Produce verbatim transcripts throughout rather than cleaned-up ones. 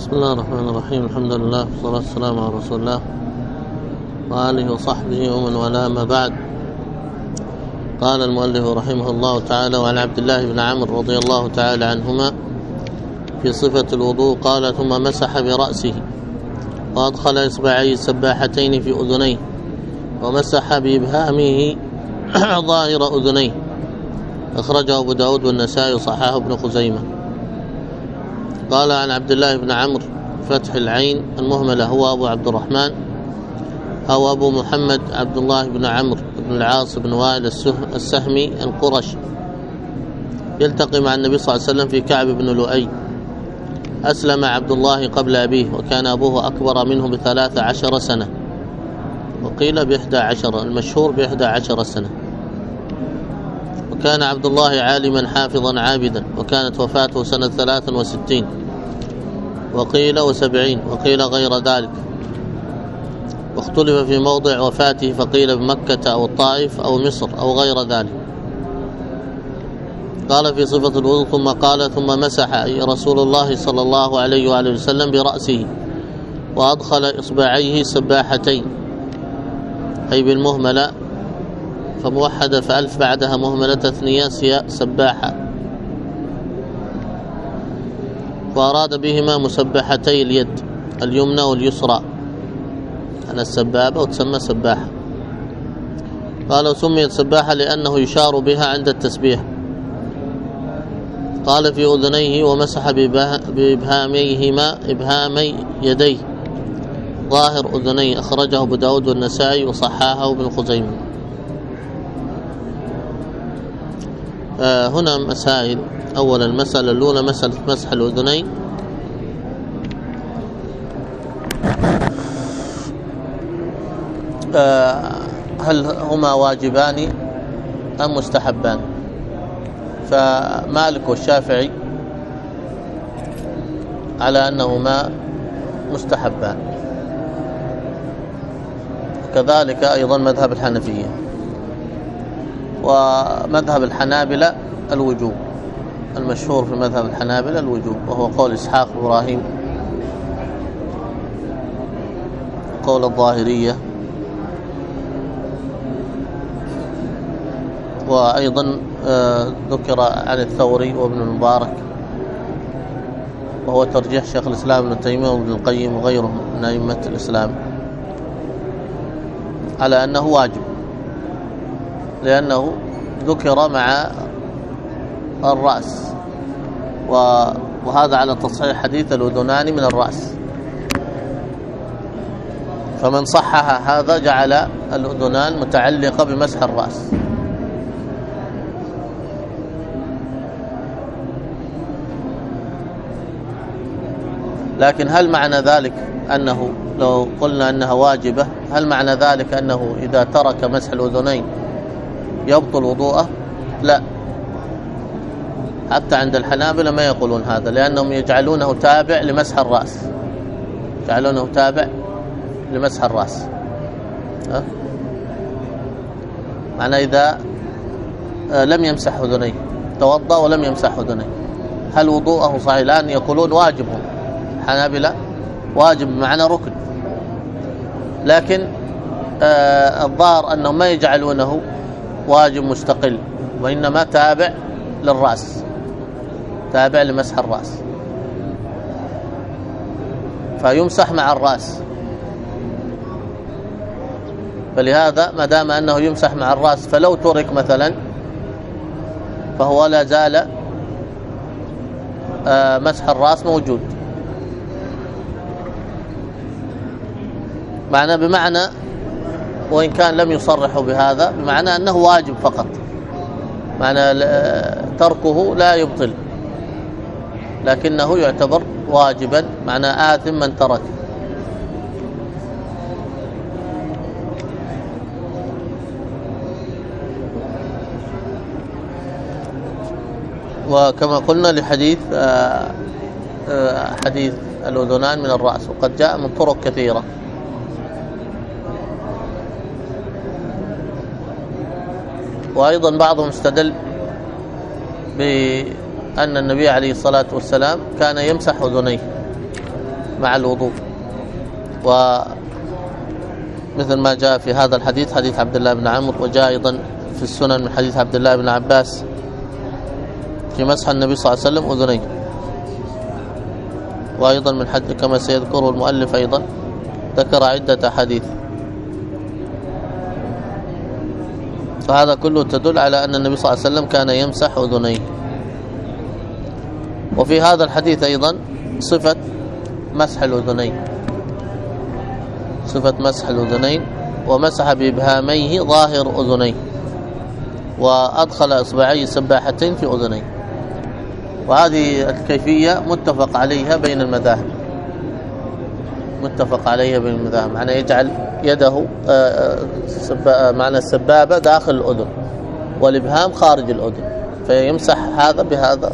بسم الله الرحمن الرحيم. الحمد لله والصلاة والسلام على رسول الله وآله وصحبه ومن والاه، ما بعد. قال المؤلف رحمه الله تعالى: وعن عبد الله بن عمرو رضي الله تعالى عنهما في صفة الوضوء قال: ثم مسح برأسه وأدخل إصبعيه السباحتين في أذنيه ومسح بإبهامه ظاهر أذنيه. أخرجه أبو داود والنسائي وصححه ابن خزيمة. قال عن عبد الله بن عمرو فتح العين المهملة، هو أبو عبد الرحمن أو أبو محمد عبد الله بن عمرو بن العاص بن وائل السهمي القرشي، يلتقي مع النبي صلى الله عليه وسلم في كعب بن لؤي. أسلم عبد الله قبل أبيه، وكان أبوه أكبر منه بثلاث عشر سنة، وقيل بإحدى عشر، المشهور بإحدى عشر سنة. وكان عبد الله عالما حافظا عابدا، وكانت وفاته سنة ثلاث وستين، وقيل وسبعين، وقيل غير ذلك، واختلف في موضع وفاته، فقيل بمكة أو الطائف أو مصر أو غير ذلك. قال في صفة الوضوء: ثم قال: ثم مسح أي رسول الله صلى الله عليه وآله وسلم برأسه وأدخل إصبعيه السباحتين، أي بالمهملة، فموحدة فألف بعدها مهملة تثنية سباحة، وأراد بهما مسبحتي اليد اليمنى واليسرى، أنا السبابة وتسمى سباحة. قال: سميت سباحة لأنه يشار بها عند التسبيح. قال: في أذنيه ومسح بإبهاميهما إبهامي يديه ظاهر أذنيه. أخرجه أبو داود والنسائي وصححه ابن خزيمة. آه هنا مسائل. أولا المسألة الأولى مسألة مسح الأذنين. آه هل هما واجبان أم مستحبان؟ فمالك والشافعي على أنهما مستحبان، كذلك أيضا مذهب الحنفية، ومذهب الحنابلة الوجوب. المشهور في مذهب الحنابلة الوجوب، وهو قول إسحاق إبراهيم، قول الظاهرية، وأيضا ذكر عن الثوري وابن المبارك، وهو ترجيح شيخ الإسلام ابن تيمية وابن القيم وغيرهم من أئمة الإسلام على أنه واجب، لأنه ذكر مع الرأس، وهذا على تصحيح حديث الأذنان من الرأس، فمن صحح هذا جعل الأذنان متعلقة بمسح الرأس. لكن هل معنى ذلك أنه لو قلنا أنها واجبة، هل معنى ذلك أنه إذا ترك مسح الأذنين يبطل وضوءه؟ لا، حتى عند الحنابلة ما يقولون هذا، لأنهم يجعلونه تابع لمسح الرأس، يجعلونه تابع لمسح الرأس. أه؟ معنى إذا لم يمسح أذنيه، توضأ ولم يمسح أذنيه، هل وضوءه صحيح؟ الآن يقولون واجبهم حنابلة واجب بمعنى ركن، لكن آه الظاهر أنهم ما يجعلونه واجب مستقل، وإنما تابع للرأس، تابع لمسح الرأس، فيمسح مع الرأس. فلهذا ما دام أنه يمسح مع الرأس، فلو ترك مثلا فهو لا زال آه مسح الرأس موجود. معنى بمعنى، وإن كان لم يصرحوا بهذا، بمعنى أنه واجب فقط، معنى تركه لا يبطل، لكنه يعتبر واجبا، معنى آثم من ترك. وكما قلنا لحديث حديث الأذنان من الرأس، وقد جاء من طرق كثيرة. وأيضا بعضهم استدل بأن النبي عليه الصلاة والسلام كان يمسح أذنيه، مع الوضوء، ومثل ما جاء في هذا الحديث حديث عبد الله بن عمرو، وجاء أيضا في السنن من حديث عبد الله بن عباس في مسح النبي صلى الله عليه وسلم أذنيه، وأيضا من حد كما سيذكره المؤلف أيضا ذكر عدة حديث. فهذا كله تدل على أن النبي صلى الله عليه وسلم كان يمسح أذنيه. وفي هذا الحديث أيضا صفة مسح الأذنين، صفة مسح الأذنين، ومسح بإبهاميه ظاهر أذنيه، وأدخل إصبعي سباحتين في أذنيه. وهذه الكيفية متفق عليها بين المذاهب، متفق عليها بين المذاهب، معنى يجعل يده معنى السبابة داخل الأذن والإبهام خارج الأذن، فيمسح هذا بهذا.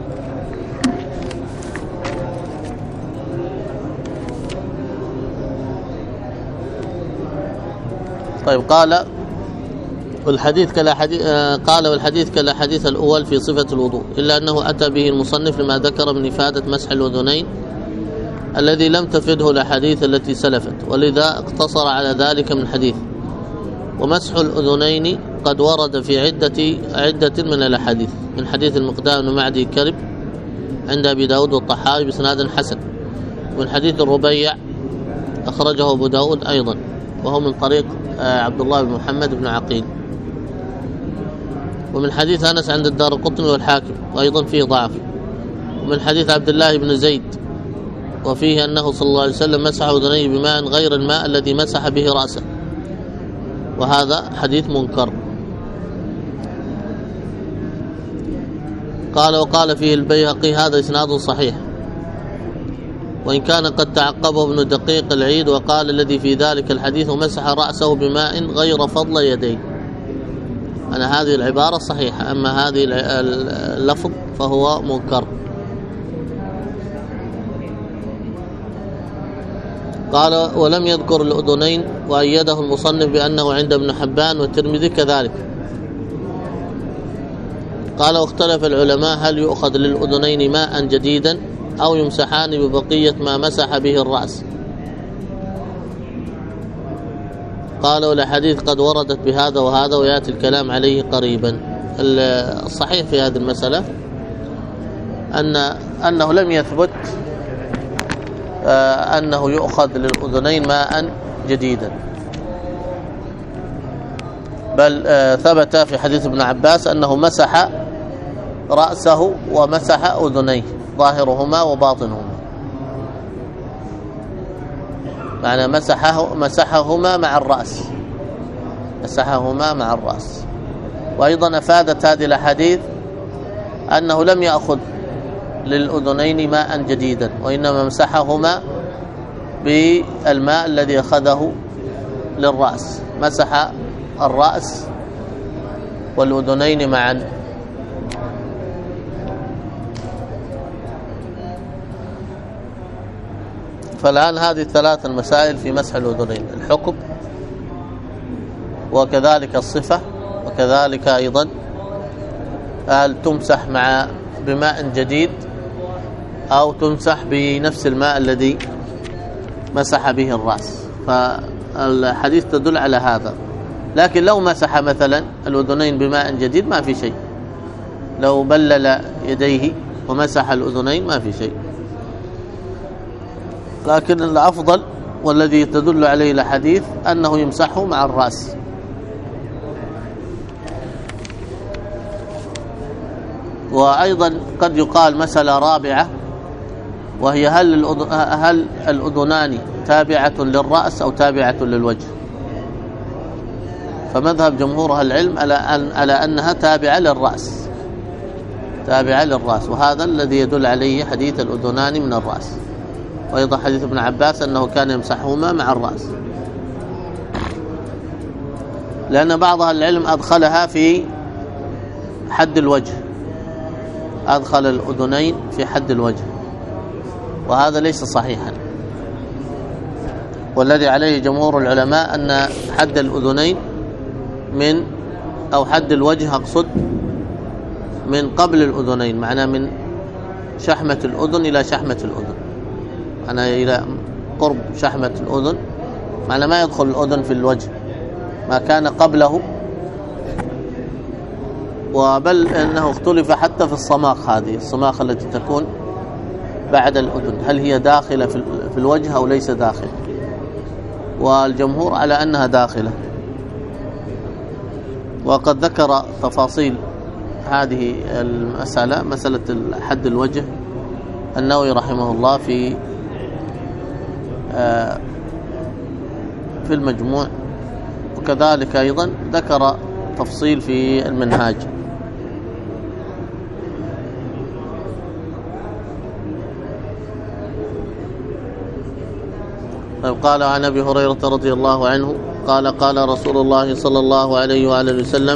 طيب، قال والحديث كلا حديث قال والحديث كلا حديث الأول في صفة الوضوء، إلا أنه أتى به المصنف لما ذكر من إفادة مسح الأذنين الذي لم تفده الأحاديث التي سلفت، ولذا اقتصر على ذلك من حديث. ومسح الأذنين قد ورد في عدة عدة من الأحاديث، من حديث المقدام بن معدي كرب عند أبي داود والطحاوي بسناد حسن، ومن حديث الربيع أخرجه أبو داود أيضا، وهو من طريق عبد الله بن محمد بن عقيل، ومن حديث أنس عند الدارقطني والحاكم وأيضا فيه ضعف، ومن حديث عبد الله بن زيد وفيه أنه صلى الله عليه وسلم مسح أذنيه بماء غير الماء الذي مسح به رأسه، وهذا حديث منكر. قال وقال فيه البيهقي هذا إسناد صحيح، وإن كان قد تعقبه ابن دقيق العيد وقال الذي في ذلك الحديث مسح رأسه بماء غير فضل يديه. أنا هذه العبارة صحيحة، أما هذه اللفظ فهو منكر. قال ولم يذكر الأذنين، وأيده المصنف بأنه عند ابن حبان والترمذي كذلك. قال واختلف العلماء هل يؤخذ للأذنين ماء جديدا أو يمسحان ببقية ما مسح به الرأس. قال والحديث قد وردت بهذا وهذا، ويأتي الكلام عليه قريبا. الصحيح في هذه المسألة أن أنه لم يثبت أنه يؤخذ للأذنين ماء جديدا، بل ثبت في حديث ابن عباس أنه مسح رأسه ومسح أذنيه ظاهرهما وباطنهما، معنى مسحه مسحهما مع الرأس، مسحهما مع الرأس. وأيضا أفادت هذه الأحاديث أنه لم يأخذ للأذنين ماء جديدا، وإنما مسحهما بالماء الذي أخذه للرأس، مسح الرأس والأذنين معا. فالآن هذه الثلاث المسائل في مسح الأذنين: الحكم، وكذلك الصفة، وكذلك أيضا هل تمسح مع بماء جديد أو تمسح بنفس الماء الذي مسح به الرأس. فالحديث تدل على هذا. لكن لو مسح مثلا الأذنين بماء جديد ما في شيء، لو بلل يديه ومسح الأذنين ما في شيء. لكن الأفضل والذي تدل عليه الحديث أنه يمسحه مع الرأس. وأيضا قد يقال مسألة رابعة، وهي هل هل الأذنان تابعة للرأس أو تابعة للوجه؟ فمذهب جمهور أهل العلم على أن على أنها تابعة للرأس، تابعة للرأس، وهذا الذي يدل عليه حديث الأذنان من الرأس، وأيضا حديث ابن عباس أنه كان يمسحهما مع الرأس، لأن بعض أهل العلم أدخلها في حد الوجه، أدخل الأذنين في حد الوجه، وهذا ليس صحيحا. والذي عليه جمهور العلماء أن حد الأذنين من أو حد الوجه أقصد من قبل الأذنين، معناه من شحمة الأذن إلى شحمة الأذن، أنا إلى قرب شحمة الأذن، معنى ما يدخل الأذن في الوجه، ما كان قبله. وبل أنه اختلف حتى في الصماخ، هذه الصماخ التي تكون بعد الأذن هل هي داخلة في الوجه أو ليس داخل، والجمهور على أنها داخلة. وقد ذكر تفاصيل هذه المسألة، مسألة حد الوجه، النووي رحمه الله في في المجموع، وكذلك أيضا ذكر تفصيل في المنهاج. قال عن أبي هريرة رضي الله عنه قال قال رسول الله صلى الله عليه وآله وسلم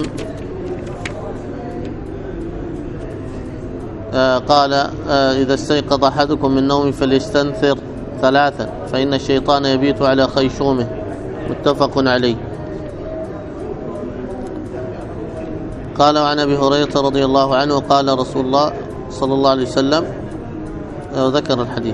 قال إذا استيقظ أحدكم من نومه فليستنثر ثلاثا فإن الشيطان يبيت على خيشومه، متفق عليه. قال عن أبي هريرة رضي الله عنه قال رسول الله صلى الله عليه وسلم، ذكر الحديث.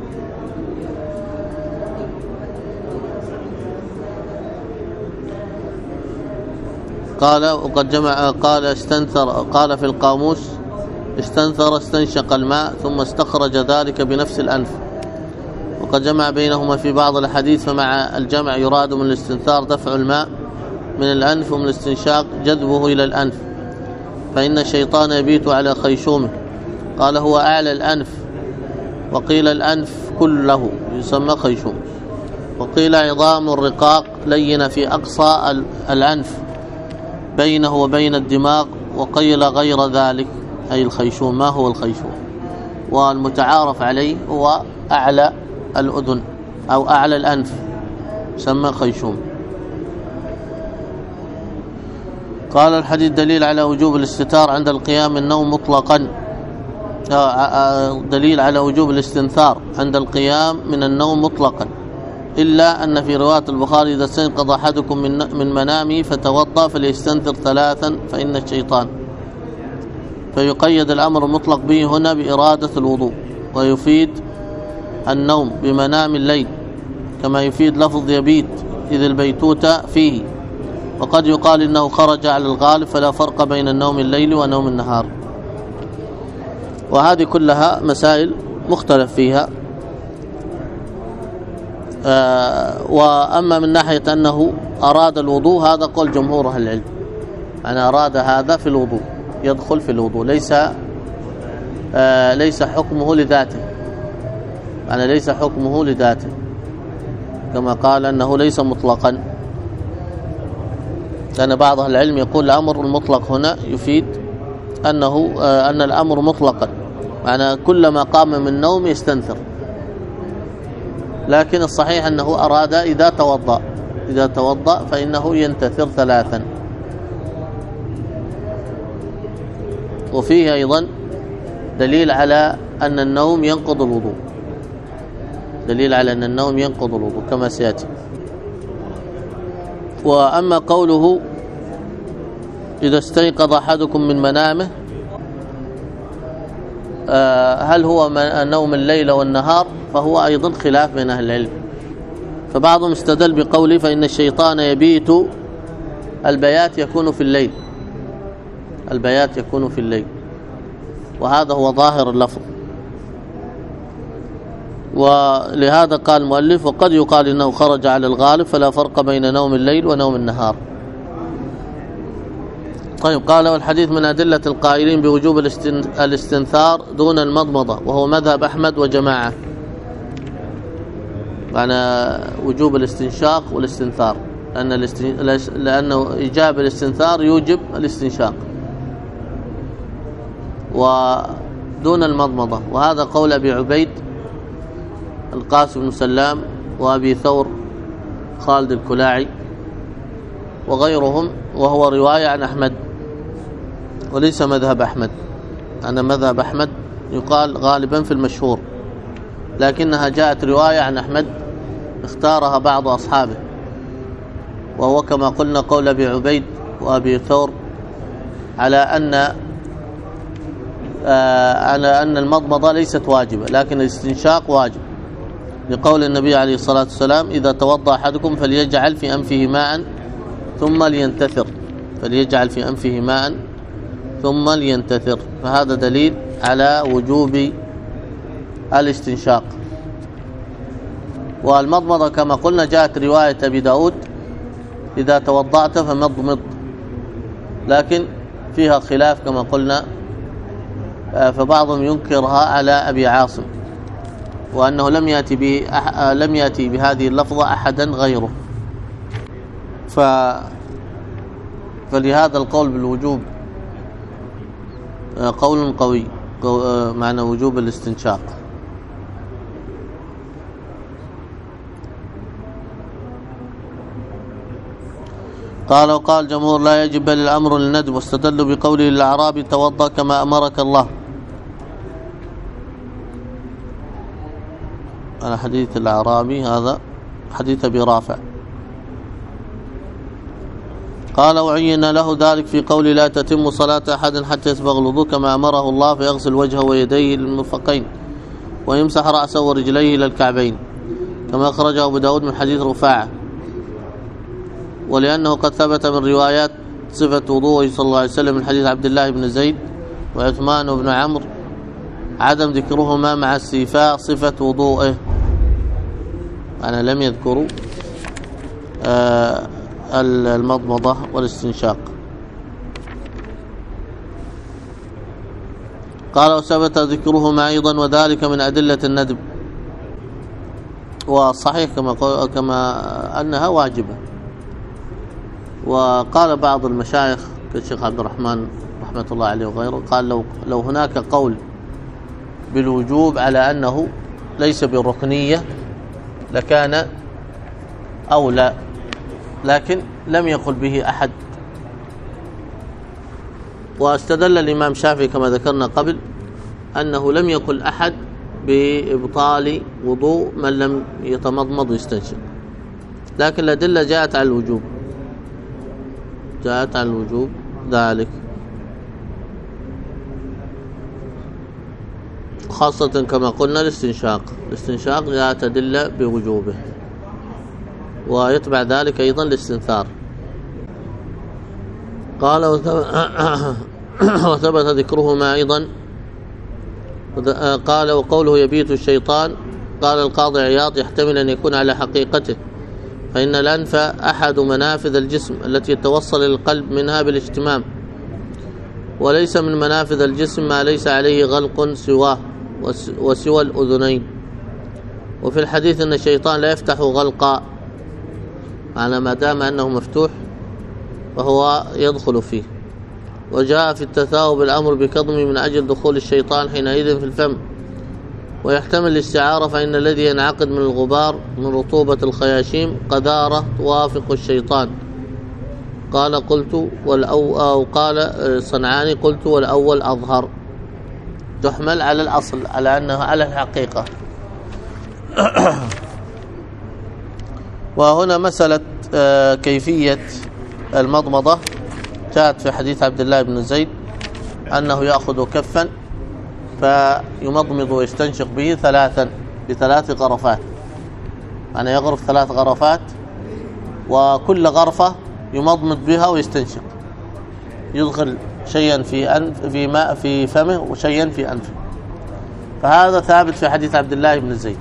قال وقد جمع قال استنثر، قال في القاموس استنثر استنشق الماء ثم استخرج ذلك بنفس الأنف، وقد جمع بينهما في بعض الحديث، فمع الجمع يراد من الاستنثار دفع الماء من الأنف، ومن الاستنشاق جذبه إلى الأنف، فإن الشيطان يبيت على خيشومه. قال هو أعلى الأنف، وقيل الأنف كله يسمى خيشوم، وقيل عظام الرقاق لين في أقصى الأنف بينه وبين الدماغ، وقيل غير ذلك أي الخيشوم. ما هو الخيشوم؟ والمتعارف عليه هو أعلى الأذن أو أعلى الأنف، يسمى خيشوم. قال الحديث دليل على وجوب الاستتار عند القيام من النوم مطلقا، دليل على وجوب الاستنثار عند القيام من النوم مطلقا، إلا أن في رواية البخاري إذا استيقظ أحدكم من من منامه فتوضأ فليستنثر ثلاثا فإن الشيطان، فيقيد الأمر المطلق به هنا بإرادة الوضوء، ويفيد النوم بمنام الليل كما يفيد لفظ يبيت إذ البيتوتة فيه، وقد يقال إنه خرج على الغالب فلا فرق بين النوم الليل ونوم النهار. وهذه كلها مسائل مختلف فيها. آه وأما من ناحية أنه أراد الوضوء، هذا قول جمهور أهل العلم، أنا أراد هذا في الوضوء، يدخل في الوضوء، ليس آه ليس حكمه لذاته، أنا ليس حكمه لذاته، كما قال أنه ليس مطلقا، لأن بعض أهل العلم يقول الأمر المطلق هنا يفيد أنه آه أن الأمر مطلقا، معنى كلما قام من النوم يستنثر، لكن الصحيح أنه أراد إذا توضأ إذا توضأ فإنه ينتثر ثلاثا. وفيه أيضا دليل على أن النوم ينقض الوضوء، دليل على أن النوم ينقض الوضوء كما سيأتي. وأما قوله إذا استيقظ أحدكم من منامه، هل هو نوم الليل والنهار؟ فهو أيضا خلاف بين أهل العلم، فبعضهم استدل بقوله فإن الشيطان يبيت، البيات يكون في الليل، البيات يكون في الليل، وهذا هو ظاهر اللفظ. ولهذا قال المؤلف وقد يقال إنه خرج على الغالب فلا فرق بين نوم الليل ونوم النهار. طيب، قال والحديث من أدلة القائلين بوجوب الاستنثار دون المضمضة، وهو مذهب أحمد وجماعة، معنى وجوب الاستنشاق والاستنثار، لأن الاستن... لأنه إيجاب الاستنثار يوجب الاستنشاق، ودون المضمضة، وهذا قول أبي عبيد القاسم بن سلام وأبي ثور خالد الكلاعي وغيرهم، وهو رواية عن أحمد وليس مذهب أحمد. أنا مذهب أحمد يقال غالبا في المشهور، لكنها جاءت رواية عن أحمد اختارها بعض أصحابه، وهو كما قلنا قول أبي عبيد وأبي ثور على أن آه على أن المضمضة ليست واجبة، لكن الاستنشاق واجب. لقول النبي عليه الصلاة والسلام إذا توضأ أحدكم فليجعل في أنفه ماء ثم لينتثر فليجعل في أنفه ماء ثم لينتثر. فهذا دليل على وجوب الاستنشاق. والمضمضة كما قلنا جاءت رواية أبي داود إذا توضأت فمضمض، لكن فيها خلاف كما قلنا، فبعضهم ينكرها على أبي عاصم وأنه لم يأتي به أح... لم يأتي بهذه اللفظة أحدا غيره، ف... فلهذا القول بالوجوب قول قوي معنى وجوب الاستنشاق. قال وقال جمهور لا يجب بل الأمر للندب، واستدلوا بقوله للأعرابي توضأ كما أمرك الله على حديث الأعرابي، هذا حديث أبي رافع. قال وعين له ذلك في قول لا تتم صلاة أحد حتى يسبغ الوضوء كما أمره الله، فيغسل وجهه ويديه للمرفقين ويمسح رأسه ورجليه إلى الكعبين كما أخرجه أبو داود من حديث رفاعة، ولأنه قد ثبت من روايات صفة وضوءه صلى الله عليه وسلم من حديث عبد الله بن زيد وعثمان وابن عمرو عدم ذكرهما مع استيفاء صفة وضوءه، أنا لم يذكروا آه المضمضة والاستنشاق. قال وثبت ذكرهما أيضا وذلك من أدلة الندب، وصحيح كما كما أنها واجبة. وقال بعض المشايخ كالشيخ عبد الرحمن رحمة الله عليه وغيره قال لو لو هناك قول بالوجوب على أنه ليس بالركنية لكان أولى، لكن لم يقل به أحد. واستدل الإمام الشافعي كما ذكرنا قبل أنه لم يقل أحد بإبطال وضوء من لم يتمضمض ويستنشق، لكن الأدلة جاءت على الوجوب جاءت على الوجوب ذلك، خاصة كما قلنا الاستنشاق الاستنشاق جاءت أدلة بوجوبه، ويتبع ذلك أيضا الاستنثار. قال وثبت ذكرهما أيضا. قال وقوله يبيت الشيطان، قال القاضي عياض يحتمل أن يكون على حقيقته، فإن الأنف أحد منافذ الجسم التي يتوصل للقلب منها بالاجتمام، وليس من منافذ الجسم ما ليس عليه غلق سواه وسوى الأذنين. وفي الحديث أن الشيطان لا يفتح غلقا، على ما دام أنه مفتوح فهو يدخل فيه. وجاء في التثاؤب الأمر بكظمه من أجل دخول الشيطان حينئذ في الفم، ويحتمل الاستعارة، فإن الذي ينعقد من الغبار من رطوبة الخياشيم قذارة توافق الشيطان. قال قلت والأو أو قال صنعاني قلت والأول أظهر، تحمل على الأصل على أنها على الحقيقة. وهنا مسألة كيفية المضمضة جاءت في حديث عبد الله بن زيد أنه يأخذ كفا فيمضمض ويستنشق به ثلاثا بثلاث غرفات، يعني يغرف ثلاث غرفات وكل غرفة يمضمض بها ويستنشق، يدخل شيئا في أنف في ماء في فمه وشيئا في أنفه. فهذا ثابت في حديث عبد الله بن زيد.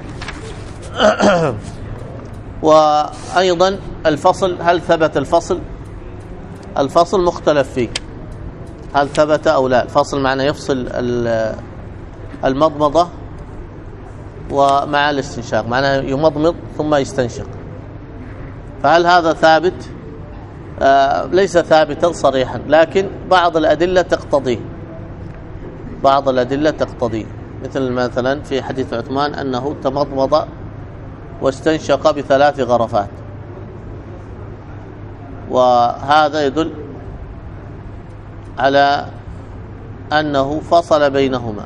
وأيضا الفصل، هل ثبت الفصل؟ الفصل مختلف فيه هل ثبت أو لا. الفصل معنى يفصل المضمضة ومع الاستنشاق، معنى يمضمض ثم يستنشق، فهل هذا ثابت؟ آه ليس ثابتا صريحا، لكن بعض الأدلة تقتضيه بعض الأدلة تقتضيه مثل مثلا في حديث عثمان أنه تمضمض واستنشق بثلاث غرفات، وهذا يدل على أنه فصل بينهما،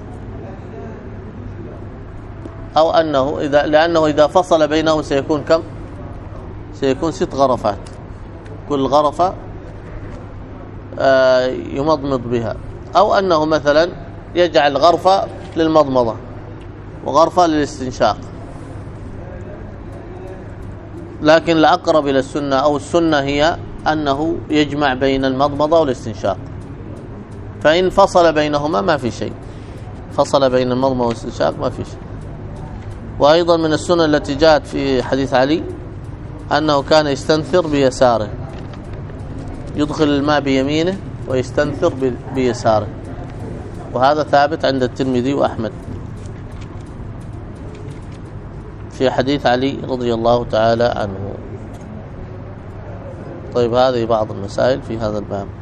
أو أنه إذا لأنه إذا فصل بينهم سيكون كم؟ سيكون ست غرفات، كل غرفة يمضمض بها، أو أنه مثلا يجعل غرفة للمضمضة وغرفة للاستنشاق، لكن الأقرب إلى السنة أو السنة هي أنه يجمع بين المضمضة والاستنشاق، فإن فصل بينهما ما في شيء، فصل بين المضمضة والاستنشاق ما في شيء. وأيضا من السنة التي جاءت في حديث علي أنه كان يستنثر بيساره، يدخل الماء بيمينه ويستنثر بيساره، وهذا ثابت عند الترمذي وأحمد في حديث علي رضي الله تعالى عنه. طيب هذه بعض المسائل في هذا الباب.